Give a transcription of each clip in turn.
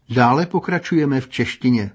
Dále pokračujeme v češtině.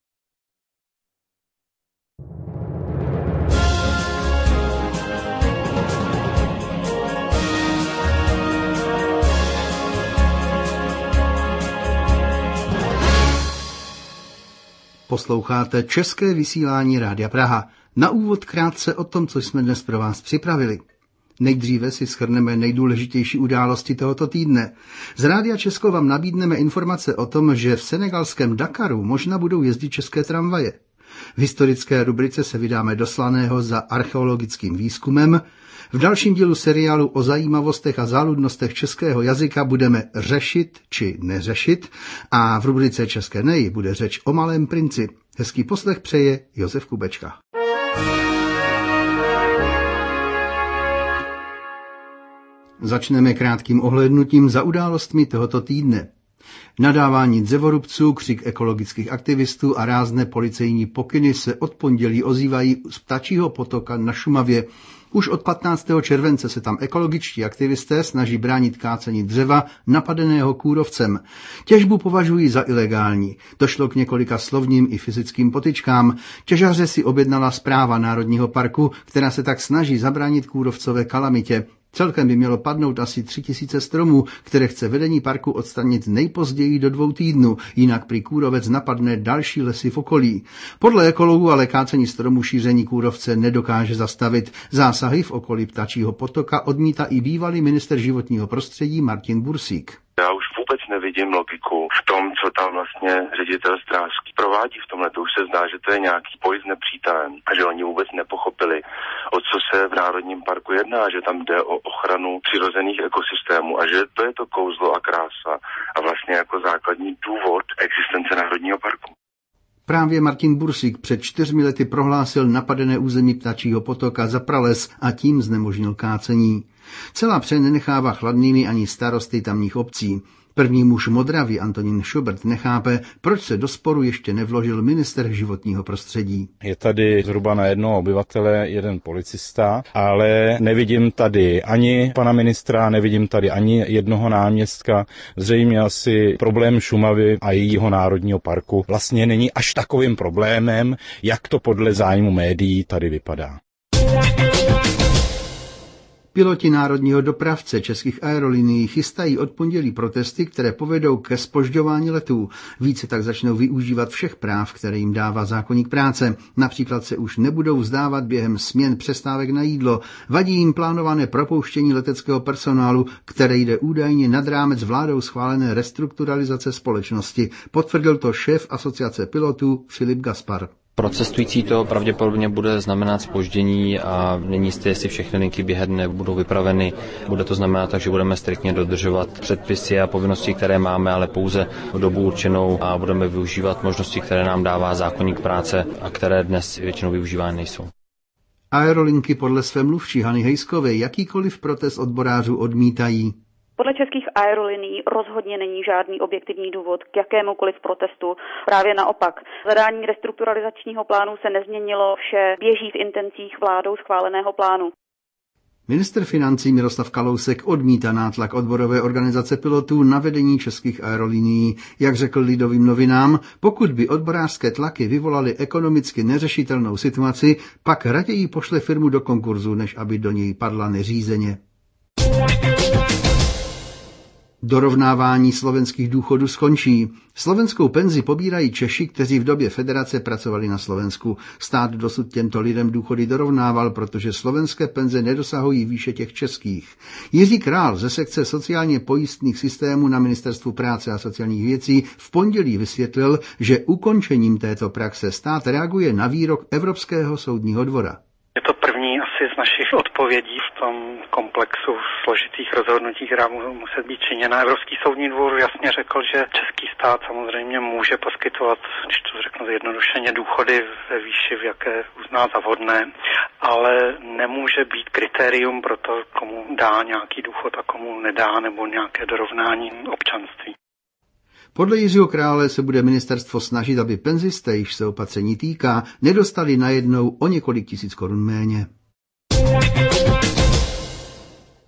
Posloucháte české vysílání Rádia Praha. Na úvod krátce o tom, co jsme dnes pro vás připravili. Nejdříve si shrneme nejdůležitější události tohoto týdne. Z Rádia Česko vám nabídneme informace o tom, že v senegalském Dakaru možná budou jezdit české tramvaje. V historické rubrice se vydáme do Slaného za archeologickým výzkumem. V dalším dílu seriálu o zajímavostech a záludnostech českého jazyka budeme řešit či neřešit a v rubrice České nej bude řeč o Malém princi. Hezký poslech přeje Josef Kubečka. Začneme krátkým ohlédnutím za událostmi tohoto týdne. Nadávání dřevorubců, křik ekologických aktivistů a rázné policejní pokyny se od pondělí ozývají z Ptačího potoka na Šumavě. Už od 15. července se tam ekologičtí aktivisté snaží bránit kácení dřeva napadeného kůrovcem. Těžbu považují za ilegální. Došlo k několika slovním i fyzickým potyčkám. Těžaře si objednala správa Národního parku, která se tak snaží zabránit kůrovcové kalamitě. Celkem by mělo padnout asi 3000 stromů, které chce vedení parku odstranit nejpozději do 2 týdnů, jinak prý kůrovec napadne další lesy v okolí. Podle ekologů ale kácení stromů šíření kůrovce nedokáže zastavit. Zásahy v okolí Ptačího potoka odmítá i bývalý ministr životního prostředí Martin Bursík. Já už vůbec nevidím logiku v tom, co tam vlastně ředitel Stráský provádí v tomhle. To už se zdá, že to je nějaký boj s nepřítelem a že oni vůbec nepochopili, o co se v Národním parku jedná, že tam jde o ochranu přirozených ekosystémů a že to je to kouzlo a krása a vlastně jako základní důvod existence Národního parku. Právě Martin Bursík před 4 lety prohlásil napadené území Ptačího potoka za prales a tím znemožnil kácení. Celá pře nenechává chladnými ani starosty tamních obcí. První muž Modravy Antonín Schubert nechápe, proč se do sporu ještě nevložil ministr životního prostředí. Je tady zhruba na jednoho obyvatele jeden policista, ale nevidím tady ani pana ministra, nevidím tady ani jednoho náměstka. Zřejmě asi problém Šumavy a jejího národního parku vlastně není až takovým problémem, jak to podle zájmu médií tady vypadá. Piloti národního dopravce Českých aerolinií chystají od pondělí protesty, které povedou ke zpožďování letů. Více tak začnou využívat všech práv, které jim dává zákoník práce. Například se už nebudou vzdávat během směn přestávek na jídlo. Vadí jim plánované propouštění leteckého personálu, které jde údajně nad rámec vládou schválené restrukturalizace společnosti. Potvrdil to šéf asociace pilotů Filip Gaspar. Pro cestující to pravděpodobně bude znamenat zpoždění a není jisté, jestli všechny linky během dne budou vypraveny. Bude to znamenat tak, že budeme striktně dodržovat předpisy a povinnosti, které máme, ale pouze v dobu určenou a budeme využívat možnosti, které nám dává zákoník práce a které dnes většinou využívány nejsou. Aerolinky podle své mluvčí Hany Hejskové jakýkoliv protest odborářů odmítají. Podle Českých aerolinií rozhodně není žádný objektivní důvod k jakémukoliv protestu. Právě naopak. Zadání restrukturalizačního plánu se nezměnilo, vše běží v intencích vládou schváleného plánu. Ministr financí Miroslav Kalousek odmítá nátlak odborové organizace pilotů na vedení Českých aerolinií. Jak řekl Lidovým novinám, pokud by odborářské tlaky vyvolaly ekonomicky neřešitelnou situaci, pak raději pošle firmu do konkurzu, než aby do něj padla neřízeně. Dorovnávání slovenských důchodů skončí. Slovenskou penzi pobírají Češi, kteří v době federace pracovali na Slovensku. Stát dosud těmto lidem důchody dorovnával, protože slovenské penze nedosahují výše těch českých. Jiří Král ze sekce sociálně pojistných systémů na Ministerstvu práce a sociálních věcí v pondělí vysvětlil, že ukončením této praxe stát reaguje na výrok Evropského soudního dvora. Je to první asi z našich odpovědí v tom komplexu složitých rozhodnutí, která musí být činěna. Evropský soudní dvůr jasně řekl, že český stát samozřejmě může poskytovat, když to řeknu zjednodušeně, důchody ve výši, v jaké uzná za vhodné, ale nemůže být kritérium pro to, komu dá nějaký důchod a komu nedá, nebo nějaké dorovnání občanství. Podle Jiřího Krále se bude ministerstvo snažit, aby penzisté, již se opatření týká, nedostali najednou o několik tisíc korun méně.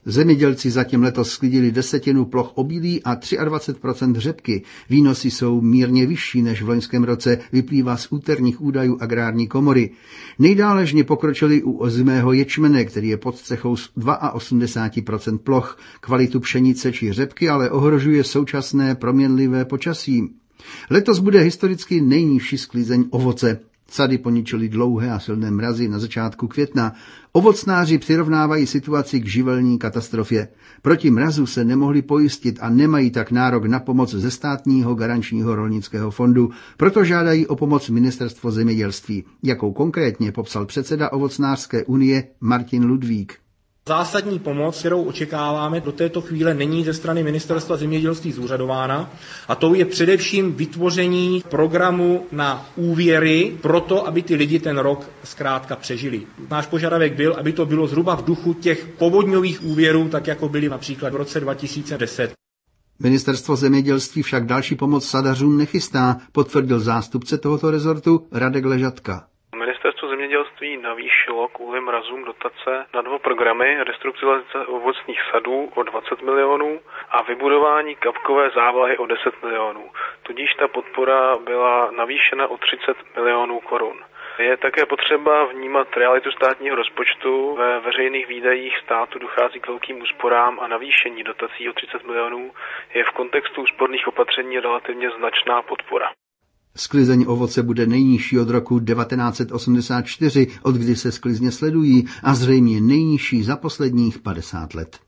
Zemědělci zatím letos sklidili 10% ploch obilí a 23% řepky. Výnosy jsou mírně vyšší než v loňském roce, vyplývá z úterních údajů Agrární komory. Nejdáležně pokročili u ozimého ječmene, který je pod střechou z 82% ploch. Kvalitu pšenice či řepky ale ohrožuje současné proměnlivé počasí. Letos bude historicky nejnižší sklizeň ovoce. Sady poničily dlouhé a silné mrazy na začátku května. Ovocnáři přirovnávají situaci k živelní katastrofě. Proti mrazu se nemohli pojistit a nemají tak nárok na pomoc ze státního garančního rolnického fondu, proto žádají o pomoc Ministerstvo zemědělství, jakou konkrétně popsal předseda Ovocnářské unie Martin Ludvík. Zásadní pomoc, kterou očekáváme, do této chvíle není ze strany Ministerstva zemědělství zúřadována, a to je především vytvoření programu na úvěry pro to, aby ty lidi ten rok zkrátka přežili. Náš požadavek byl, aby to bylo zhruba v duchu těch povodňových úvěrů, tak jako byly například v roce 2010. Ministerstvo zemědělství však další pomoc sadařům nechystá, potvrdil zástupce tohoto rezortu Radek Ležatka. Ministerstvo zemědělství navýšilo kvůli mrazům dotace na 2 programy: restrukturalizace ovocných sadů o 20 milionů a vybudování kapkové závlahy o 10 milionů. Tudíž ta podpora byla navýšena o 30 milionů korun. Je také potřeba vnímat realitu státního rozpočtu. Ve veřejných výdajích státu dochází k velkým úsporám a navýšení dotací o 30 milionů je v kontextu úsporných opatření relativně značná podpora. Sklizeň ovoce bude nejnižší od roku 1984, od kdy se sklizně sledují, a zřejmě nejnižší za posledních 50 let.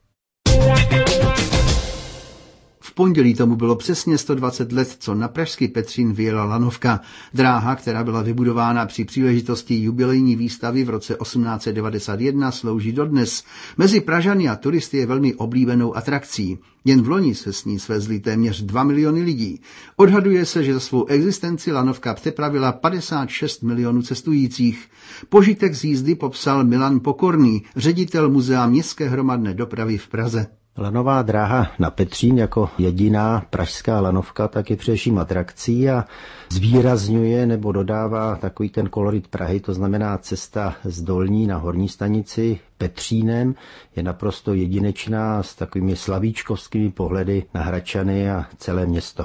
V pondělí tomu bylo přesně 120 let, co na pražský Petřín vyjela lanovka. Dráha, která byla vybudována při příležitosti jubilejní výstavy v roce 1891, slouží dodnes. Mezi Pražany a turisty je velmi oblíbenou atrakcí. Jen v loni se s ní svezli téměř 2 miliony lidí. Odhaduje se, že za svou existenci lanovka přepravila 56 milionů cestujících. Požitek z jízdy popsal Milan Pokorný, ředitel Muzea městské hromadné dopravy v Praze. Lanová dráha na Petřín jako jediná pražská lanovka tak je především atrakcí a zvýrazňuje nebo dodává takový ten kolorit Prahy, to znamená cesta z Dolní na Horní stanici Petřínem je naprosto jedinečná s takovými slavíčkovskými pohledy na Hradčany a celé město.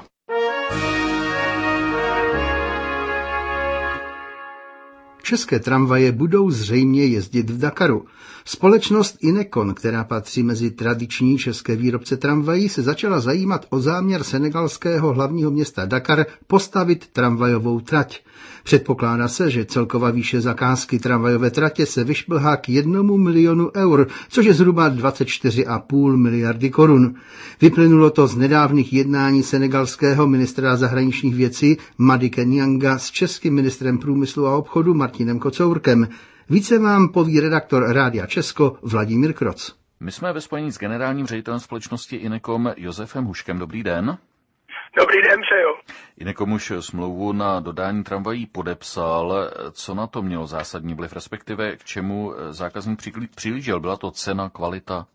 České tramvaje budou zřejmě jezdit v Dakaru. Společnost Inekon, která patří mezi tradiční české výrobce tramvají, se začala zajímat o záměr senegalského hlavního města Dakar postavit tramvajovou trať. Předpokládá se, že celková výše zakázky tramvajové tratě se vyšplhá k 1 milionu eur, což je zhruba 24,5 miliardy korun. Vyplynulo to z nedávných jednání senegalského ministra zahraničních věcí Madické Nianga s českým ministrem průmyslu a obchodu Martinem Kocourkem. Více vám poví redaktor Rádia Česko Vladimír Kroc. My jsme ve spojení s generálním ředitelem společnosti Inekom Josefem Huškem. Dobrý den. Dobrý den, přeju. Inekom už smlouvu na dodání tramvají podepsal. Co na to mělo zásadní vliv, respektive k čemu zákazník přihlížel? Byla to cena, kvalita?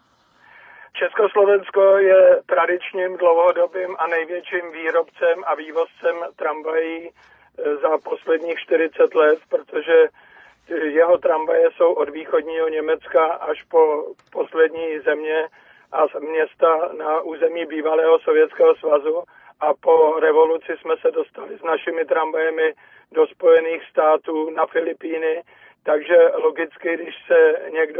Československo je tradičním, dlouhodobým a největším výrobcem a vývozcem tramvají za posledních 40 let, protože jeho tramvaje jsou od východního Německa až po poslední země a města na území bývalého Sovětského svazu, a po revoluci jsme se dostali s našimi tramvajemi do Spojených států, na Filipíny, takže logicky, když se někdo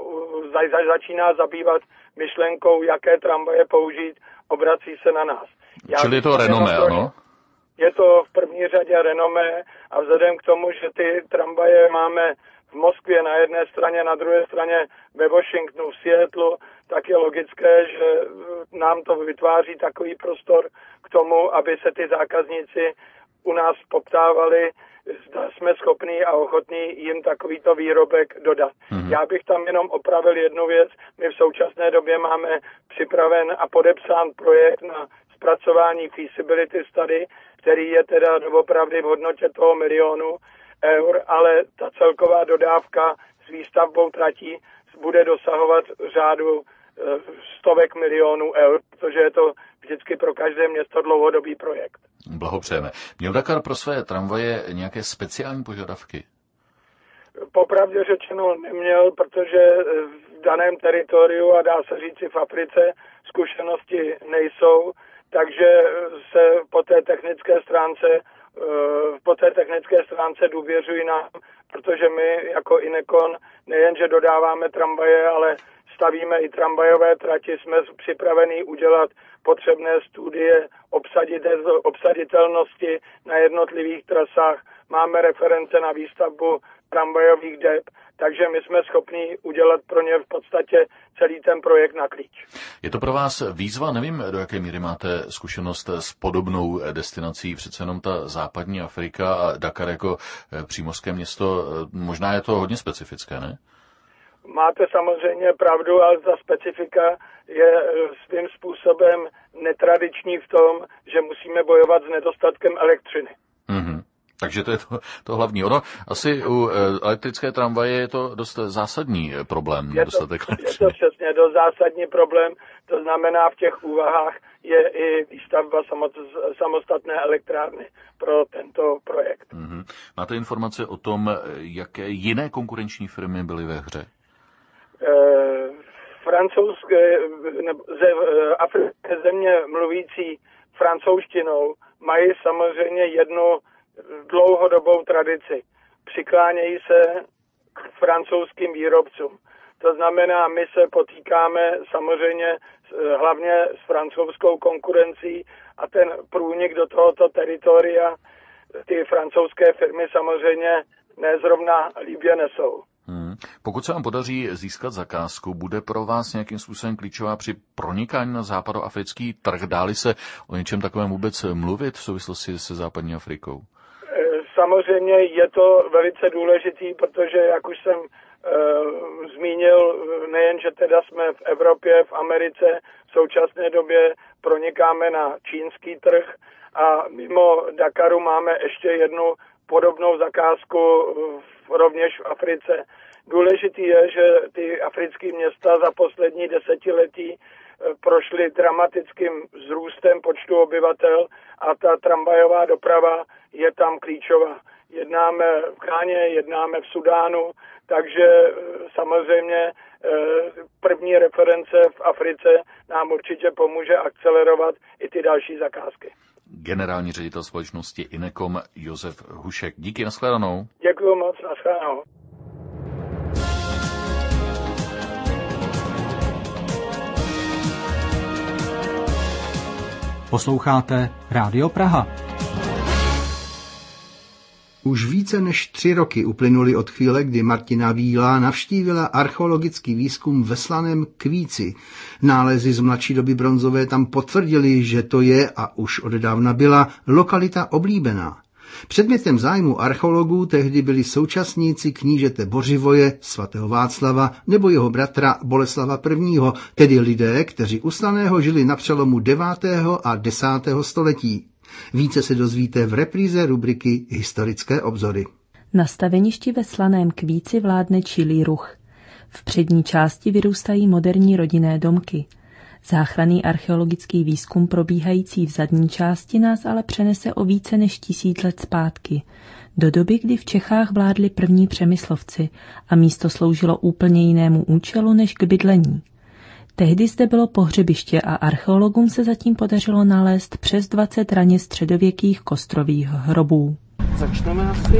začíná zabývat myšlenkou, jaké tramvaje použít, obrací se na nás. Čili je to renomé, ano? Je to v první řadě renomé a vzhledem k tomu, že ty tramvaje máme v Moskvě na jedné straně, na druhé straně ve Washingtonu, v Seattlu, tak je logické, že nám to vytváří takový prostor k tomu, aby se ty zákazníci u nás poptávali, zda jsme schopní a ochotní jim takovýto výrobek dodat. Já bych tam jenom opravil jednu věc. My v současné době máme připraven a podepsán projekt na zpracování feasibility study, který je teda doopravdy v hodnotě toho 1 milionu eur, ale ta celková dodávka s výstavbou tratí bude dosahovat řádu stovek milionů eur, protože je to vždycky pro každé město dlouhodobý projekt. Blahopřejeme. Měl Dakar pro své tramvaje nějaké speciální požadavky? Popravdě řečeno neměl, protože v daném teritoriu a dá se říci v Africe zkušenosti nejsou, takže se po té technické stránce důvěřují nám, protože my jako Inekon nejenže dodáváme tramvaje, ale stavíme i tramvajové trati, jsme připraveni udělat potřebné studie obsaditelnosti na jednotlivých trasách, máme reference na výstavbu tramvajových dep, takže my jsme schopni udělat pro ně v podstatě celý ten projekt na klíč. Je to pro vás výzva? Nevím, do jaké míry máte zkušenost s podobnou destinací, přece jenom ta západní Afrika a Dakar jako přímořské město, možná je to hodně specifické, ne? Máte samozřejmě pravdu, ale ta specifika je svým způsobem netradiční v tom, že musíme bojovat s nedostatkem elektřiny. Mm-hmm. Takže to je to hlavní. Ono asi u elektrické tramvaje je to dost zásadní problém. Je to přesně dost zásadní problém, to znamená v těch úvahách je i výstavba samostatné elektrárny pro tento projekt. Mm-hmm. Máte informace o tom, jaké jiné konkurenční firmy byly ve hře? Francouzské africké země mluvící francouzštinou mají samozřejmě jednu dlouhodobou tradici. Přiklánějí se k francouzským výrobcům. To znamená, my se potýkáme samozřejmě hlavně s francouzskou konkurencí a ten průnik do tohoto teritoria ty francouzské firmy samozřejmě nezrovna líbě nesou. Pokud se vám podaří získat zakázku, bude pro vás nějakým způsobem klíčová při pronikání na západoafrický trh? Dáli se o něčem takovém vůbec mluvit v souvislosti se západní Afrikou? Samozřejmě je to velice důležitý, protože, jak už jsem zmínil, nejen, že teda jsme v Evropě, v Americe, v současné době pronikáme na čínský trh a mimo Dakaru máme ještě jednu podobnou zakázku rovněž v Africe. Důležitý je, že ty africké města za poslední desetiletí prošly dramatickým vzrůstem počtu obyvatel a ta tramvajová doprava je tam klíčová. Jednáme v Ghaně, jednáme v Sudánu, takže samozřejmě první reference v Africe nám určitě pomůže akcelerovat i ty další zakázky. Generální ředitel společnosti Inekom Josef Hušek. Díky, nashledanou. Děkuji moc, nashledanou. Posloucháte Rádio Praha. Už více než 3 roky uplynuly od chvíle, kdy Martina Víla navštívila archeologický výzkum ve Slaném Kvíci. Nálezy z mladší doby bronzové tam potvrdili, že to je a už odedávna byla lokalita oblíbená. Předmětem zájmu archeologů tehdy byli současníci knížete Bořivoje, svatého Václava nebo jeho bratra Boleslava I., tedy lidé, kteří u Slaného žili na přelomu 9. a 10. století. Více se dozvíte v repríze rubriky Historické obzory. Na staveništi ve Slaném Kvíci vládne čilý ruch. V přední části vyrůstají moderní rodinné domky. Záchranný archeologický výzkum probíhající v zadní části nás ale přenese o více než 1000 let zpátky, do doby, kdy v Čechách vládli první přemyslovci a místo sloužilo úplně jinému účelu než k bydlení. Tehdy zde bylo pohřebiště a archeologům se zatím podařilo nalézt přes 20 raně středověkých kostrových hrobů. Začneme asi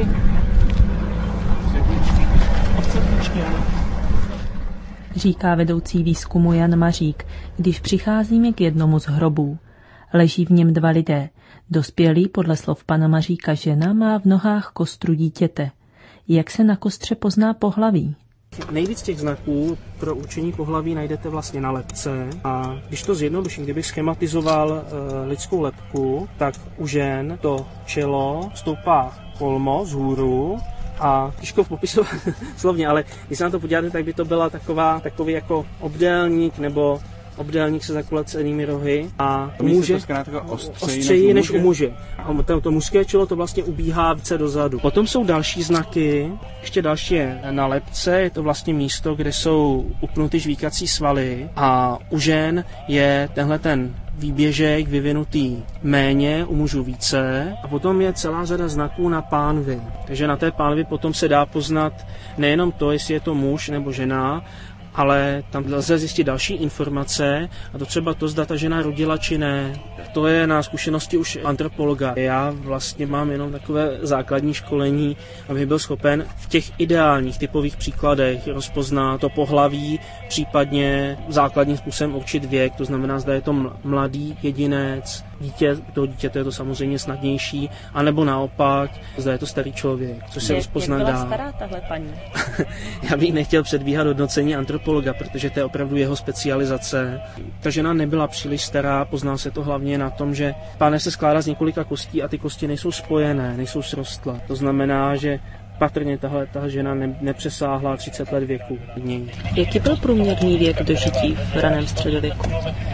říká vedoucí výzkumu Jan Mařík, když přicházíme k jednomu z hrobů. Leží v něm 2 lidé. Dospělý, podle slov pana Maříka, žena má v nohách kostru dítěte. Jak se na kostře pozná pohlaví? Nejvíc těch znaků pro určení pohlaví najdete vlastně na lebce a když to zjednoduším, kdybych schematizoval lidskou lebku, tak u žen to čelo stoupá kolmo vzhůru a těžko popisovat slovně, ale když se na to podíváte, tak by to byla takový jako obdélník nebo obdélník se zakulacenými rohy a muže ostřeji než u muže. A to mužské čelo to vlastně ubíhá více dozadu. Potom jsou další znaky, ještě další je na lebce, je to vlastně místo, kde jsou upnuty žvíkací svaly a u žen je tenhle ten výběžek vyvinutý méně, u mužů více a potom je celá řada znaků na pánvi. Takže na té pánvi potom se dá poznat nejenom to, jestli je to muž nebo žena, ale tam lze zjistit další informace a to třeba to, zda ta žena rodila či ne. To je na zkušenosti už antropologa. Já vlastně mám jenom takové základní školení, abych byl schopen v těch ideálních typových příkladech rozpoznat to pohlaví, případně základním způsobem určit věk, to znamená, zda je to mladý jedinec, dítě, toho dítěte je to samozřejmě snadnější, anebo naopak, zda je to starý člověk, což se rozpoznat dá. Jak byla stará tahle paní? Já bych nechtěl předbíhat hodnocení antropologa, protože to je opravdu jeho specializace. Ta žena nebyla příliš stará, pozná se to hlavně na tom, že pánev se skládá z několika kostí a ty kosti nejsou spojené, nejsou srostlé. To znamená, že patrně tahle žena nepřesáhla 30 let věku. Jaký byl průměrný věk dožití v raném středověku?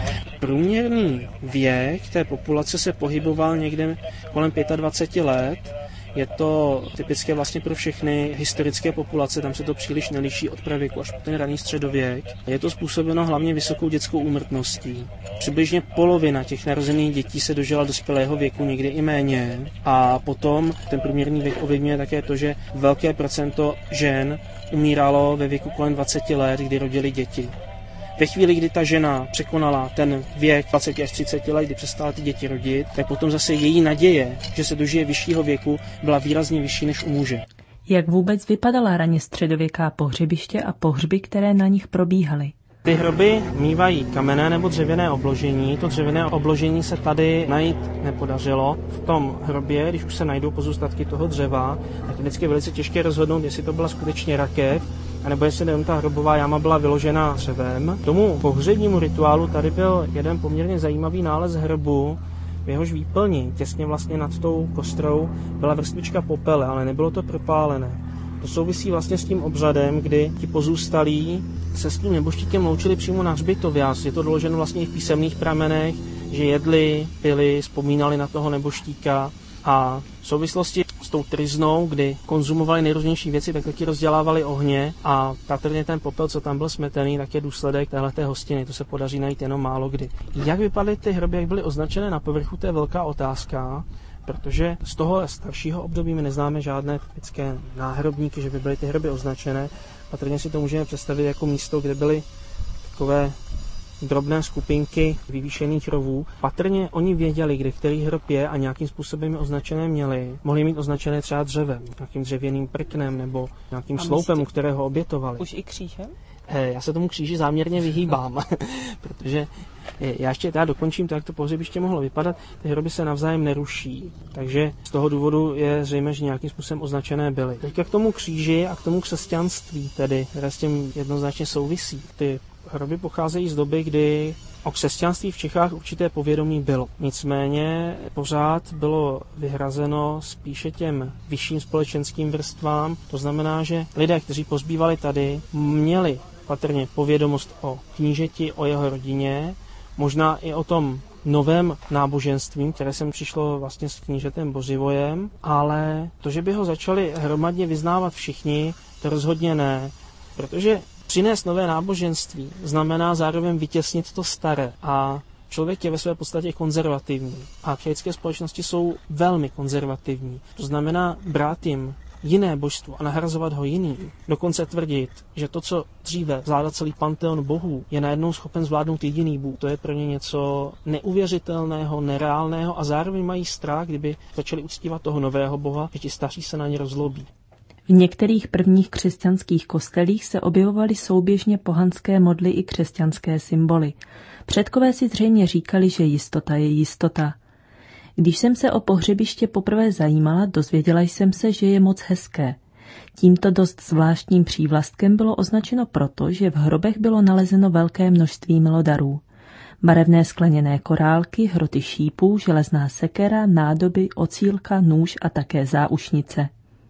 Průměrný věk té populace se pohyboval někde kolem 25 let. Je to typické vlastně pro všechny historické populace, tam se to příliš neliší od pravěku až po ten raný středověk. Je to způsobeno hlavně vysokou dětskou úmrtností. Přibližně polovina těch narozených dětí se dožila dospělého věku, někdy i méně. A potom ten průměrný věk ovlivňuje také to, že velké procento žen umíralo ve věku kolem 20 let, kdy rodili děti. Ve chvíli, kdy ta žena překonala ten věk 20 až 30 let, kdy přestala ty děti rodit, tak potom zase její naděje, že se dožije vyššího věku, byla výrazně vyšší než u muže. Jak vůbec vypadala raně středověká pohřebiště a pohřby, které na nich probíhaly? Ty hroby mívají kamenné nebo dřevěné obložení. To dřevěné obložení se tady najít nepodařilo. V tom hrobě, když už se najdou pozůstatky toho dřeva, tak je vždycky velice těžké rozhodnout, jestli to byla skutečně rakev, anebo jestli jenom ta hrobová jáma byla vyložena dřevem. K tomu pohřebnímu rituálu tady byl jeden poměrně zajímavý nález hrobu, v jehož výplni, těsně vlastně nad tou kostrou, byla vrstvička popele, ale nebylo to propálené. To souvisí vlastně s tím obřadem, kdy ti pozůstalí se s tím nebožtíkem loučili přímo na hřbitově. Je to doloženo vlastně i v písemných pramenech, že jedli, pili, vzpomínali na toho nebožtíka a v souvislosti s tou tryznou, kdy konzumovali nejrůznější věci, tak taky rozdělávali ohně a patrně ten popel, co tam byl smetený, tak je důsledek téhleté hostiny. To se podaří najít jenom málo kdy. Jak vypadaly ty hroby, jak byly označené na povrchu, to je velká otázka, protože z toho staršího období my neznáme žádné typické náhrobníky, že by byly ty hroby označené. Patrně si to můžeme představit jako místo, kde byly takové drobné skupinky vyvýšených rovů. Patrně oni věděli, kde který hrob je a nějakým způsobem je označené měli. Mohli mít označené třeba dřevem, nějakým dřevěným prknem nebo nějakým sloupem, u kterého obětovali. Už i křížem? Já se tomu kříži záměrně vyhýbám, protože já ještě teda dokončím to, jak to pohřebiště mohlo vypadat. Ty hroby se navzájem neruší, takže z toho důvodu je zřejmé, že nějakým způsobem označené byly. Teďka k tomu kříži a k tomu křesťanství, tedy, které s tím jednoznačně souvisí. Ty hroby pocházejí z doby, kdy o křesťanství v Čechách určité povědomí bylo. Nicméně pořád bylo vyhrazeno spíše těm vyšším společenským vrstvám. To znamená, že lidé, kteří pozbývali tady, měli patrně povědomost o knížeti, o jeho rodině, možná i o tom novém náboženství, které sem přišlo vlastně s knížetem Bořivojem, ale to, že by ho začali hromadně vyznávat všichni, to rozhodně ne, protože přinést nové náboženství znamená zároveň vytěsnit to staré a člověk je ve své podstatě konzervativní a lidské společnosti jsou velmi konzervativní. To znamená brát jim jiné božstvo a nahrazovat ho jiným. Dokonce tvrdit, že to, co dříve zvládal celý panteon bohů, je najednou schopen zvládnout jediný bůh. To je pro ně něco neuvěřitelného, nereálného a zároveň mají strach, kdyby začali uctívat toho nového boha, že ti staří se na ně rozlobí. V některých prvních křesťanských kostelích se objevovaly souběžně pohanské modly i křesťanské symboly. Předkové si zřejmě říkali, že jistota je jistota. Když jsem se o pohřebiště poprvé zajímala, dozvěděla jsem se, že je moc hezké. Tímto dost zvláštním přívlastkem bylo označeno proto, že v hrobech bylo nalezeno velké množství milodarů. Barevné skleněné korálky, hroty šípů, železná sekera, nádoby, ocílka, nůž a také záušnice.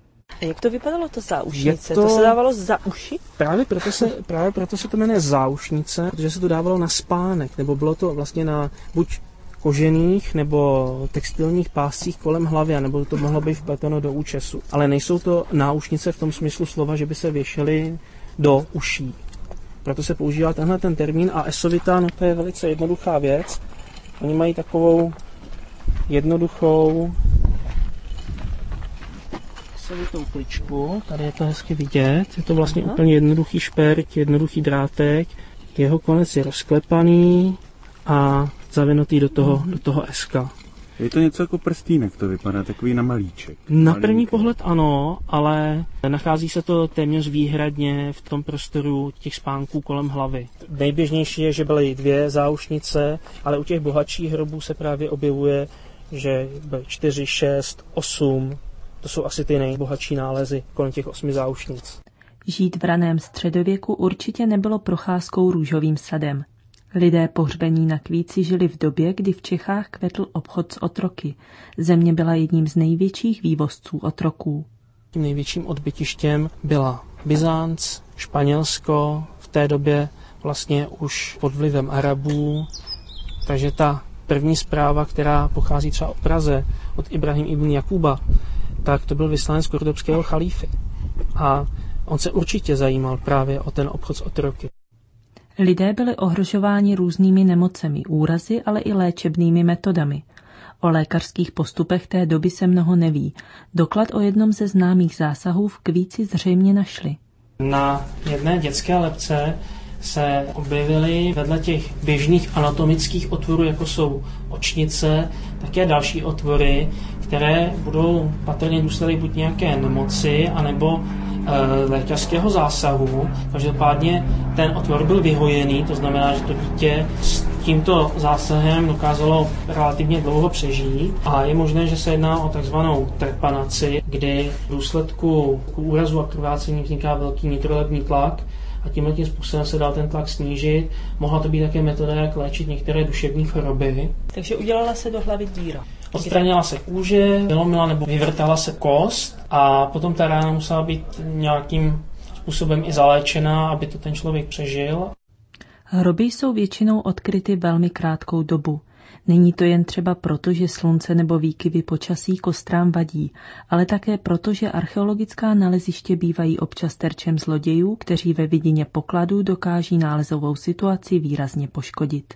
A jak to vypadalo, to záušnice? To se dávalo za uši? Právě proto se to jmenuje záušnice, protože se to dávalo na spánek, nebo bylo to vlastně na buď kožených nebo textilních páscích kolem hlavy, nebo to mohlo být vpleteno do účesu. Ale nejsou to náušnice v tom smyslu slova, že by se věšely do uší. Proto se používá tenhle ten termín a esovita, no to je velice jednoduchá věc. Oni mají takovou jednoduchou savitou kličku, tady je to hezky vidět, je to vlastně úplně jednoduchý šperk, jednoduchý drátek, jeho konec je rozklepaný a zavinutý do toho eska. Je to něco jako prstýnek, to vypadá, takový na malíček. Na první pohled ano, ale nachází se to téměř výhradně v tom prostoru těch spánků kolem hlavy. Nejběžnější je, že byly 2 záušnice, ale u těch bohatších hrobů se právě objevuje, že byly 4, 6, 8. To jsou asi ty nejbohatší nálezy kolem těch 8 záušnic. Žít v raném středověku určitě nebylo procházkou růžovým sadem. Lidé pohřbení na Kvíci žili v době, kdy v Čechách kvetl obchod s otroky. Země byla jedním z největších vývozců otroků. Tím největším odbytištěm byla Byzanc, Španělsko, v té době vlastně už pod vlivem Arabů. Takže ta první zpráva, která pochází třeba o Praze, od Ibrahim ibn Jakuba, tak to byl vyslanec kordobského chalífy. A on se určitě zajímal právě o ten obchod s otroky. Lidé byli ohrožováni různými nemocemi, úrazy, ale i léčebnými metodami. O lékařských postupech té doby se mnoho neví. Doklad o jednom ze známých zásahů v Kvíci zřejmě našli. Na jedné dětské lebce se objevily vedle těch běžných anatomických otvorů, jako jsou očnice, také další otvory, které budou patrně důsledky buď nějaké nemoci, anebo lékařského zásahu. Každopádně ten otvor byl vyhojený, to znamená, že to dítě s tímto zásahem dokázalo relativně dlouho přežít a je možné, že se jedná o takzvanou trepanaci, kdy v důsledku úrazu a krvácení vzniká velký nitrolební tlak a tímhle způsobem se dal ten tlak snížit. Mohla to být také metoda, jak léčit některé duševní choroby. Takže udělala se do hlavy díra. Odstranila se kůže, vylomila nebo vyvrtala se kost a potom ta rána musela být nějakým způsobem i zaléčená, aby to ten člověk přežil. Hroby jsou většinou odkryty velmi krátkou dobu. Není to jen třeba proto, že slunce nebo výkyvy počasí kostrám vadí, ale také proto, že archeologická naleziště bývají občas terčem zlodějů, kteří ve vidině pokladů dokáží nálezovou situaci výrazně poškodit.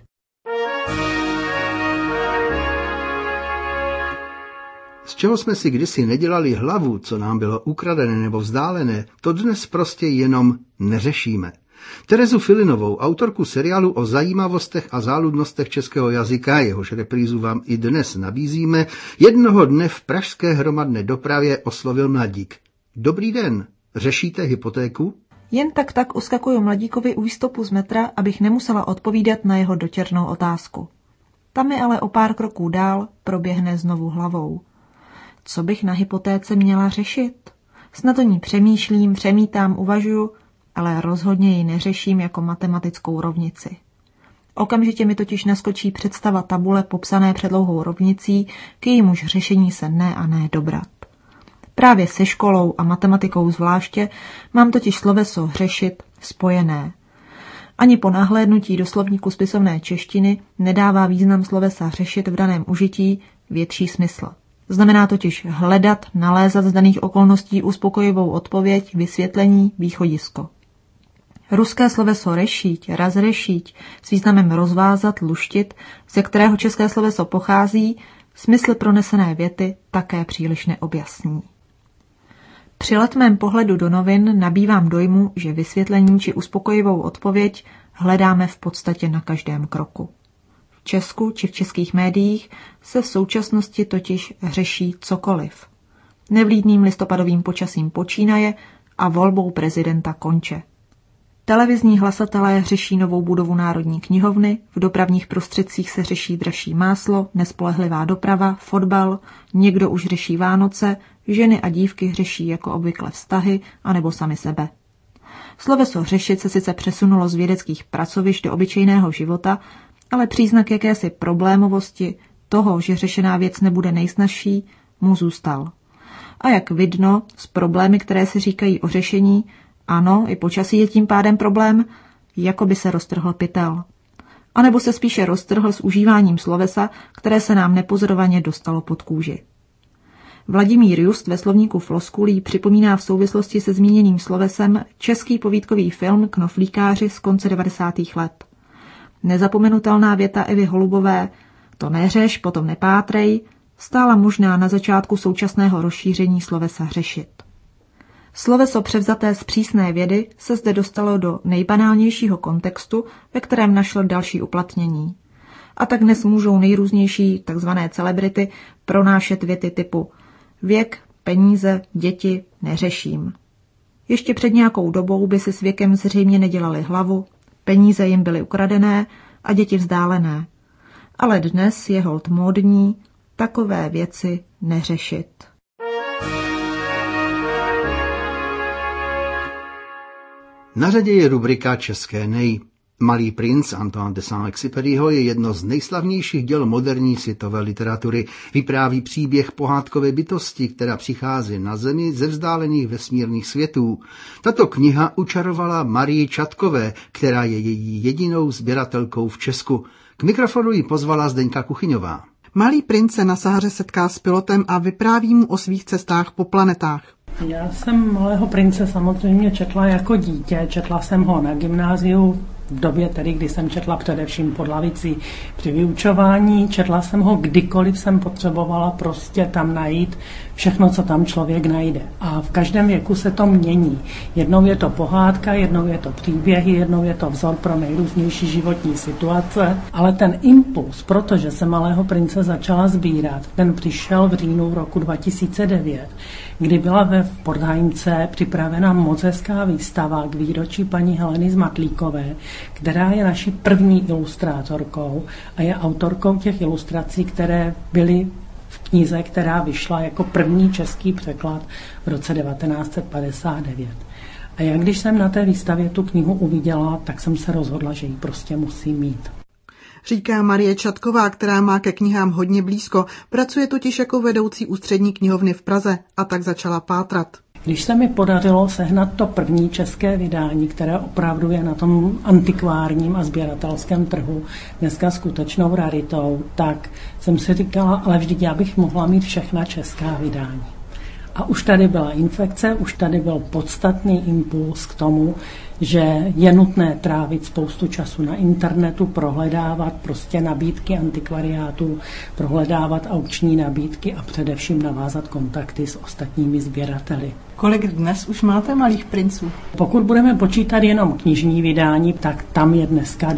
Z čeho jsme si kdysi nedělali hlavu, co nám bylo ukradené nebo vzdálené, to dnes prostě jenom neřešíme. Terezu Filinovou, autorku seriálu o zajímavostech a záludnostech českého jazyka, jehož reprízu vám i dnes nabízíme, jednoho dne v pražské hromadné dopravě oslovil mladík. Dobrý den, řešíte hypotéku? Jen tak uskakuju mladíkovi u výstupu z metra, abych nemusela odpovídat na jeho dotěrnou otázku. Tam mi ale o pár kroků dál proběhne znovu hlavou. Co bych na hypotéce měla řešit? Snad o ní přemýšlím, přemítám, uvažuju, ale rozhodně ji neřeším jako matematickou rovnici. Okamžitě mi totiž naskočí představa tabule popsané předlouhou rovnicí, k jejímuž řešení se ne a ne dobrat. Právě se školou a matematikou zvláště mám totiž sloveso řešit spojené. Ani po nahlédnutí do slovníku spisovné češtiny nedává význam slovesa řešit v daném užití větší smysl. Znamená totiž hledat, nalézat z daných okolností uspokojivou odpověď, vysvětlení, východisko. Ruské sloveso rešíť, razrešíť s významem rozvázat, luštit, ze kterého české sloveso pochází, smysl pronesené věty také příliš neobjasní. Při letmém pohledu do novin nabývám dojmu, že vysvětlení či uspokojivou odpověď hledáme v podstatě na každém kroku. V Česku či v českých médiích se v současnosti totiž řeší cokoliv. Nevlídným listopadovým počasím počínaje a volbou prezidenta konče. Televizní hlasatelé řeší novou budovu Národní knihovny, v dopravních prostředcích se řeší dražší máslo, nespolehlivá doprava, fotbal, někdo už řeší Vánoce, ženy a dívky řeší jako obvykle vztahy anebo sami sebe. Sloveso řešit se sice přesunulo z vědeckých pracovišť do obyčejného života, ale příznak jakési problémovosti, toho, že řešená věc nebude nejsnazší, mu zůstal. A jak vidno, s problémy, které se říkají o řešení, ano, i počasí je tím pádem problém, jako by se roztrhl pytel. A nebo se spíše roztrhl s užíváním slovesa, které se nám nepozorovaně dostalo pod kůži. Vladimír Just ve slovníku floskulí připomíná v souvislosti se zmíněným slovesem český povídkový film Knoflíkáři z konce 90. let. Nezapomenutelná věta Evy Holubové "To neřeš, potom nepátrej" stála možná na začátku současného rozšíření slovesa řešit. Sloveso převzaté z přísné vědy se zde dostalo do nejbanálnějšího kontextu, ve kterém našlo další uplatnění. A tak dnes můžou nejrůznější takzvané celebrity pronášet věty typu věk, peníze, děti neřeším. Ještě před nějakou dobou by si s věkem zřejmě nedělali hlavu, peníze jim byly ukradené a děti vzdálené. Ale dnes je holt módní takové věci neřešit. Na řadě je rubrika České nej. Malý princ Antoine de Saint-Exupéryho je jedno z nejslavnějších děl moderní světové literatury. Vypráví příběh pohádkové bytosti, která přichází na zemi ze vzdálených vesmírných světů. Tato kniha učarovala Marii Čatkové, která je její jedinou sběratelkou v Česku. K mikrofonu ji pozvala Zdeňka Kuchyňová. Malý princ se na Sahaře setká s pilotem a vypráví mu o svých cestách po planetách. Já jsem Malého prince samozřejmě četla jako dítě, četla jsem ho na gymnáziu, v době tedy, kdy jsem četla především pod lavicí při vyučování, četla jsem ho kdykoliv jsem potřebovala prostě tam najít všechno, co tam člověk najde. A v každém věku se to mění. Jednou je to pohádka, jednou je to příběhy, jednou je to vzor pro nejrůznější životní situace, ale ten impuls, protože se Malého prince začala sbírat, ten přišel v říjnu roku 2009, kdy byla ve Porthaimce připravena moc hezká výstava k výročí paní Heleny Zmatlíkové, která je naší první ilustrátorkou a je autorkou těch ilustrací, které byly v knize, která vyšla jako první český překlad v roce 1959. A já když jsem na té výstavě tu knihu uviděla, tak jsem se rozhodla, že ji prostě musím mít. Říká Marie Čatková, která má ke knihám hodně blízko. Pracuje totiž jako vedoucí ústřední knihovny v Praze a tak začala pátrat. Když se mi podařilo sehnat to první české vydání, které opravdu je na tom antikvárním a sběratelském trhu dneska skutečnou raritou, tak jsem si říkala, ale vždyť já bych mohla mít všechna česká vydání. A už tady byla infekce, už tady byl podstatný impuls k tomu, že je nutné trávit spoustu času na internetu, prohledávat prostě nabídky antikvariátů, prohledávat aukční nabídky a především navázat kontakty s ostatními sběrateli. Kolik dnes už máte Malých princů? Pokud budeme počítat jenom knižní vydání, tak tam je dneska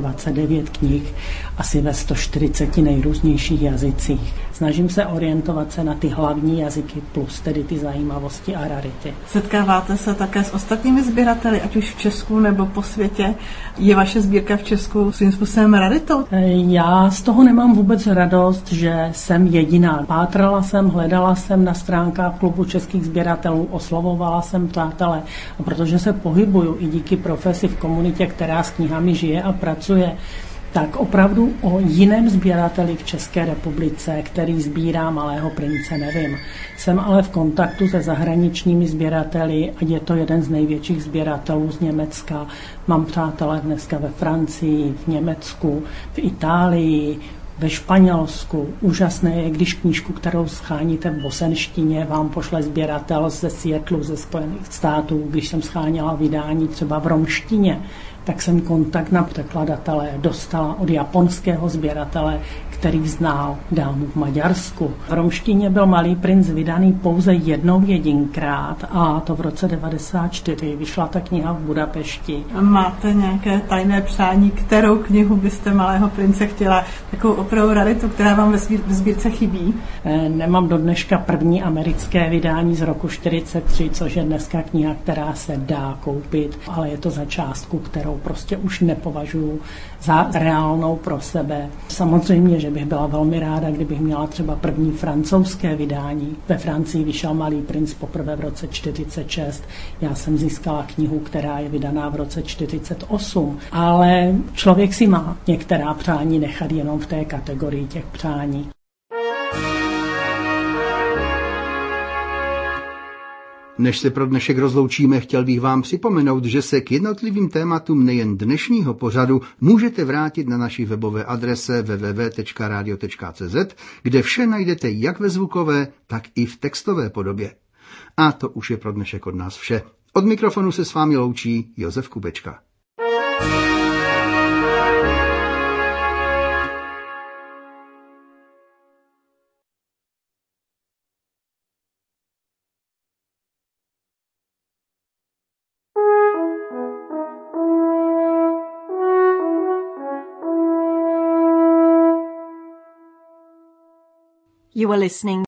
229 knih, asi ve 140 nejrůznějších jazycích. Snažím se orientovat se na ty hlavní jazyky plus tedy ty zajímavosti a rarity. Setkáváte se také s ostatními sběrateli, ať už v Česku nebo po světě? Je vaše sbírka v Česku svým způsobem raritou? Já z toho nemám vůbec radost, že jsem jediná. Pátrala jsem, hledala jsem na stránkách Klubu českých sběratelů, oslovovala jsem přátelé. A protože se pohybuju i díky profesi v komunitě, která s knihami žije a pracuje, tak opravdu o jiném sběrateli v České republice, který sbírá Malého prince, nevím. Jsem ale v kontaktu se zahraničními sběrateli, ať je to jeden z největších sběratelů z Německa. Mám přátelé dneska ve Francii, v Německu, v Itálii, ve Španělsku. Úžasné je, když knížku, kterou scháníte v bosenštině, vám pošle sběratel ze Seattlu, ze Spojených států. Když jsem scháněla vydání třeba v romštině, tak jsem kontakt na překladatele dostala od japonského sběratele, který znal dámu v Maďarsku. V romštině byl Malý princ vydaný pouze jednou jedinkrát a to v roce 1994. Vyšla ta kniha v Budapešti. Máte nějaké tajné přání, kterou knihu byste Malého prince chtěla, takovou opravdu raritu, která vám ve sbírce chybí? Nemám do dneška první americké vydání z roku 1943, což je dneska kniha, která se dá koupit, ale je to za částku, kterou prostě už nepovažuji za reálnou pro sebe. Samozřejmě, že bych byla velmi ráda, kdybych měla třeba první francouzské vydání. Ve Francii vyšel Malý princ poprvé v roce 1946. Já jsem získala knihu, která je vydaná v roce 1948. Ale člověk si má některá přání nechat jenom v té kategorii těch přání. Než se pro dnešek rozloučíme, chtěl bych vám připomenout, že se k jednotlivým tématům nejen dnešního pořadu můžete vrátit na naší webové adrese www.radio.cz, kde vše najdete jak ve zvukové, tak i v textové podobě. A to už je pro dnešek od nás vše. Od mikrofonu se s vámi loučí Josef Kubečka. You are listening